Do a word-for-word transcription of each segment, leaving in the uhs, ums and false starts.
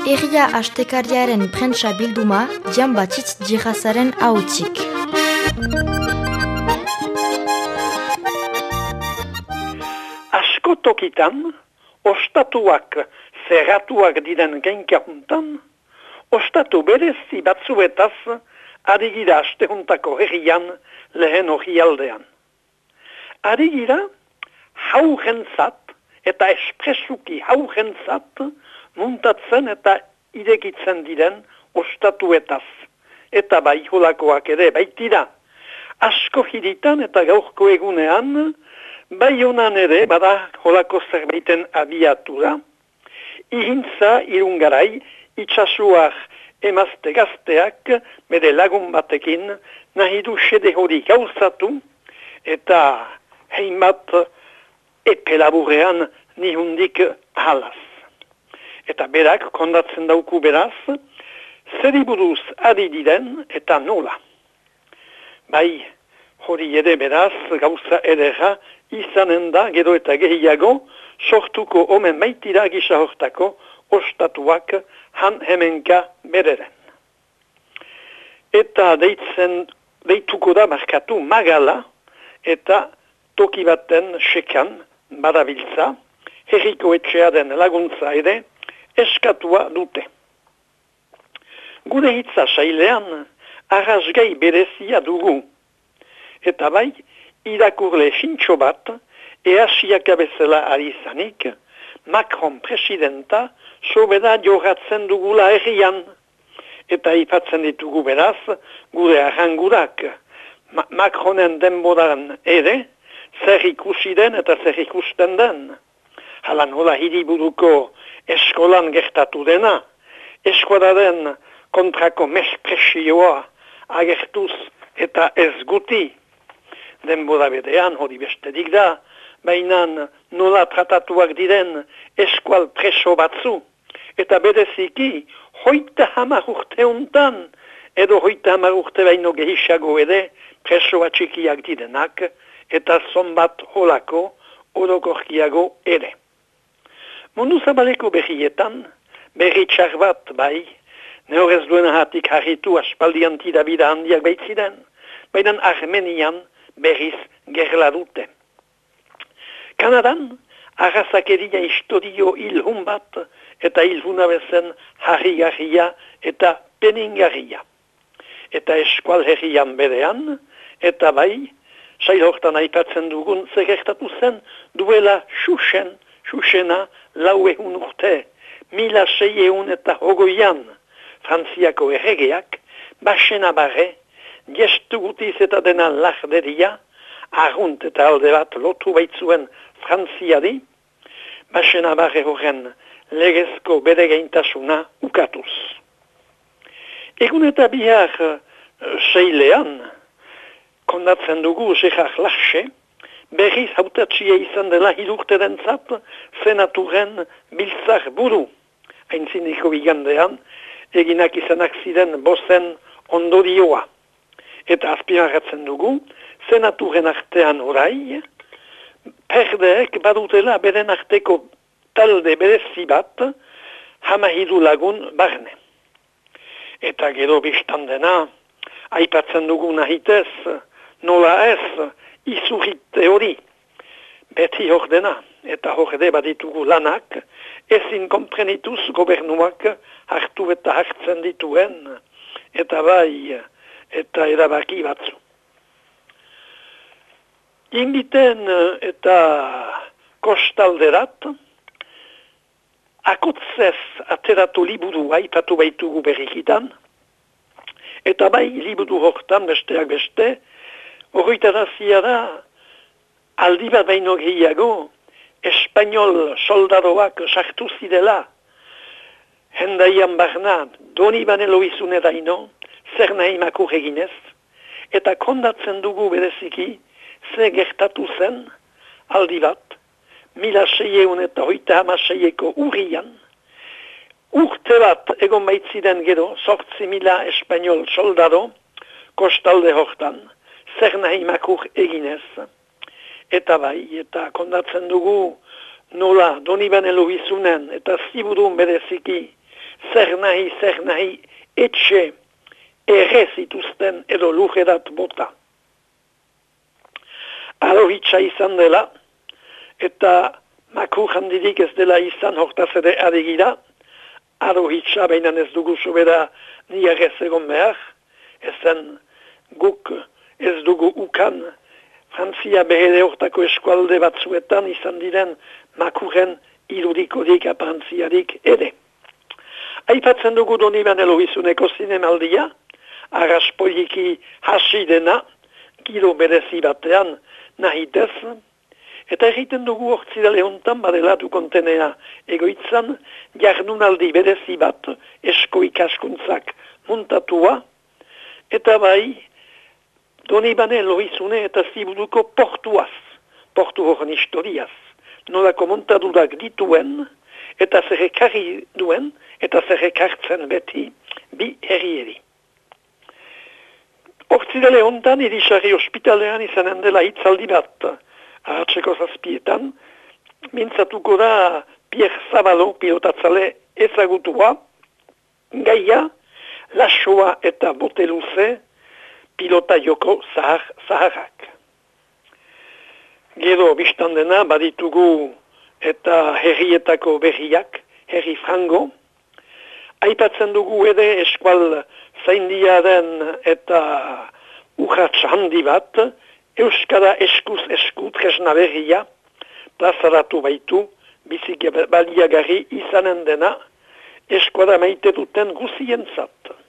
Herria astekariaren prentsa bilduma, Jan Batitz Djirazaren ahotzik. Asko tokitan, ostatuak zerratuak diren genkaruntan, ostatu berezi batzuetaz adigira astehuntako herrian lehen orrialdean. Adigira haurentzat eta espresuki haurentzat muntatzen eta irekitzen diren ostatuetaz. Eta bai holakoak ere baitira. Asko hiritan eta gaurko egunean, bai honan ere bada holako zerbaiten abiatura. Ihintza irungarai itxasuak emazte gazteak bere lagun batekin nahi du xede hori gauzatu eta heimat epelaburrean nihundik halaz. Eta berak kondatzen dauku beraz, zeri buruz adi diren eta nola. Bai, hori ere beraz gauza edera izanen da gero eta gehiago sortuko omen maitira gisa hortako ostatuak han hemenka bereren. Eta deitzen, deituko da markatu magala eta toki baten sekan badabiltza, herriko etxearen laguntza ere eskatua dute. Gure hitza sailean arrazgai berezia dugu. Eta bai, irakurle fintxo bat, easiak abezela ari izanik, Macron presidenta sobera joratzen dugula herrian. Eta ipatzen ditugu beraz, gure arrangurak. Ma Macronen denboran ere, zer ikusi den eta zer ikusten den. Hala nola hiriburuko eskolan gertatu dena, eskolaren kontrako mespresioa agertuz eta ez guti. Denbora bedean hori bestedik da, baina nola tratatuak diren eskual preso batzu, eta bereziki hoita hamar urte hontan, edo hoita hamar urte baino gehiago ere presoa txikiak direnak, eta zonbat holako orokorkiago ere. Mundu zabaleko berrietan, berri txar bat bai, nehorez duen hatik harritu aspaldian tidabida handiak baitziren, baina Armenian berriz gerla dute. Kanadan, arrazakeria historio ilhun bat, eta ilhuna bezen harrigarria eta peningarria. Eta eskual herrian berean, eta bai, sail hortan aipatzen dugun zegertatu zen, duela xuxen, xuxena lauehun urte, mila seieun eta hogoian, Frantziako erregeak, basena barre, gestu gutiz eta dena larderia, argunt eta alde bat lotu baitzuen Frantziari, basena barre horren legezko bere geintasuna ukatuz. Egun eta bihar seilean, kondatzen dugu Gerard Larcher, berriz hautatxia izan dela hilurteren zat, senaturen biltzar buru. Haintziniko bigandean, eginak izanak ziren bozen ondorioa. Eta azpimarratzen dugu, senaturen artean orai, perdeek badutela beren arteko talde berezi bat, hamahiru lagun barne. Eta gero biztan dena, aipatzen dugu nahitez, nola ez, izurrite hori. Beti hor dena, eta hor ere baditugu lanak, ezin komprenituz gobernuak hartu eta hartzen dituen, eta bai, eta erabaki batzu. Ingiten eta kostalderat, akotzez ateratu liburua ipatu baitugu berrikitan, eta bai liburu hortan besteak beste, horretarazia da, aldi bat baino gehiago, Espainol soldadoak sartu zidela, hendaian barna, doni banelo izune daino, zer nahi makur eginez, eta kondatzen dugu bereziki, ze gertatu zen, aldi bat, mila seieun eta hoita hama seieko urrian, urte bat egon baitziden gero, sortzi mila Espainol soldado, kostalde hortan, zer nahi makur eginez, eta bai, eta kondatzen dugu nola Doni Banelo izunen eta ziburun bereziki zer nahi, zer nahi, etxe erre zituzten edo lujerat bota. Arohitsa izan dela, eta makur handirik ez dela izan hortaz ere adegira, arohitsa behinan ez dugu sobera niarez egon behar, ezen guk ez dugu ukan Frantzia behede hortako eskualde batzuetan izan diren makuren irudikorik aparentziarik ere. Aipatzen dugu Donibane Lohizuneko zinemaldia, arraspoiki hasi dena, giro berezi batean nahitez, eta egiten dugu hortzidale hontan badela du kontenea egoitzan, jardunaldi berezi bat esko ikaskuntzak muntatua, eta bai, Donibane Lohizune eta Ziburuko portuaz, portu horren historiaz, nolako montadurak dituen, eta zerrekarri duen, eta zerrekartzen beti, bi herrieri. Hortzidale hontan, irisarri ospitalean izanen dela hitzaldi bat, ahatzeko zazpietan, mintzatuko da Pierre Zabalo pilotatzale ezagutua, gaia, lasoa eta bote luze, pilota joko zahar, zaharrak. Gero biztan dena baditugu eta herrietako berriak, herri frango. Aipatzen dugu ere eskual zaindiaren eta urratx handi bat, euskara eskuz esku tresna berria, plazaratu baitu, bizik baliagarri izanen dena, eskuara maite duten guzientzat.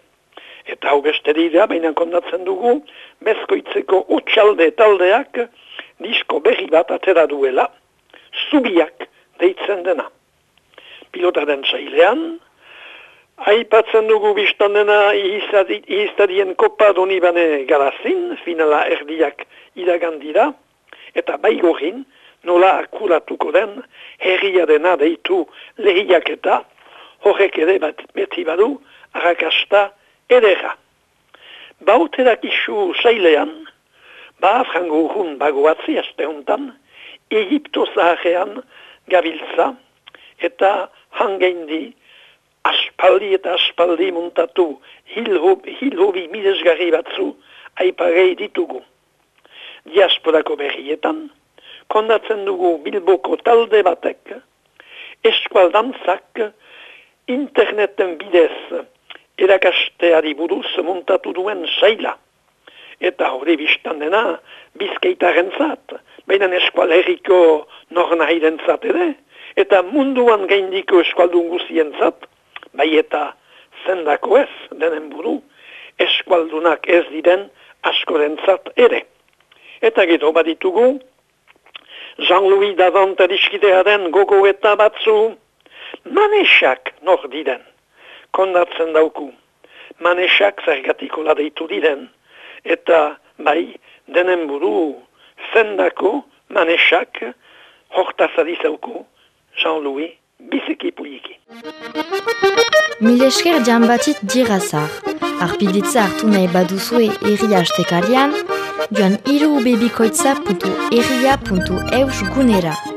Eta hau beste dira, baina kondatzen dugu, bezkoitzeko utxalde taldeak disko berri bat atera duela, zubiak deitzen dena. Pilotaren sailean, aipatzen dugu biztan dena ihiztadien kopa Donibane Garazin, finala erdiak iragandira, eta baigorin nola akuratuko den herria dena deitu lehiak eta horrek ere bat beti badu arrakasta edera. Bauterak isu sailean, ba frango urrun bagoatzi aste hontan, Egipto zaharrean gabiltza eta hangeindi aspaldi eta aspaldi muntatu hilhobi midesgarri batzu aiparei ditugu. Diasporako berrietan, kondatzen dugu Bilboko talde batek, eskualdantzak interneten bidez erakasteari buruz muntatu duen saila. Eta hori biztan dena bizkaitaren zat, baina eskual herriko nornahiden zat ere, eta munduan gaindiko eskualdun guzien zat, bai eta zendako ez denen buru, eskualdunak ez diren askoren zat ere. Eta gero baditugu, Jean-Louis Davant adiskidearen gogo eta batzu, manesak nor diren. Kondatzen dauku, manesak zergatiko ladeitu diren, eta bai, denen buru zendako manesak hortazadi zauku Jean-Louis biziki puliki. Mil esker janbatit dirazar, arpilditza hartu nahi baduzue erria astekarian, joan iru bebikoitza puntu erria puntu eus gunera.